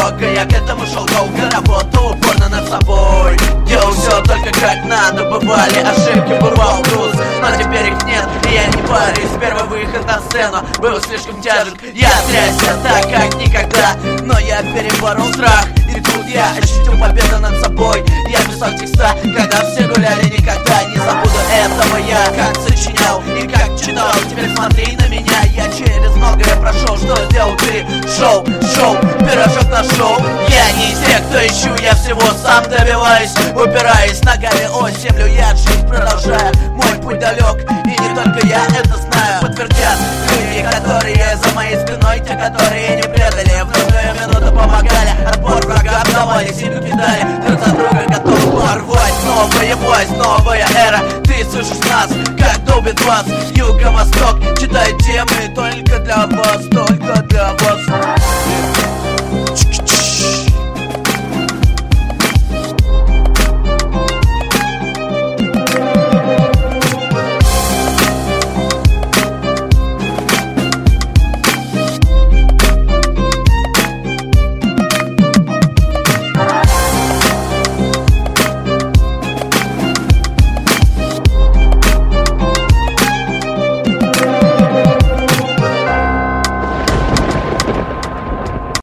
дорога, я к этому шел долго, работал упорно над собой. Делал все только как надо, бывали ошибки, бывал груз, но теперь их нет, и я не парюсь. Первый выход на сцену был слишком тяжек, я трясся так, как никогда, но я переборол страх, и тут я ощутил победу над собой. Я писал текста, когда все гуляли, никогда не забуду этого. Я как сочинял и как читал, теперь смотри на меня, я через многое прошел. Что сделал ты? Шоу, пирожок нашел. Я не из тех, кто ищу, я всего сам добиваюсь, упираясь ногами о землю, я жизнь продолжаю. Мой путь далек, и не только я это знаю, подтвердят люди, которые за моей спиной, те, которые не предали, в нужную минуту помогали, отпор врагам давали, силу кидали, друг за друга готовы порвать. Новая власть, новая эра, ты слышишь нас, как долбит вас.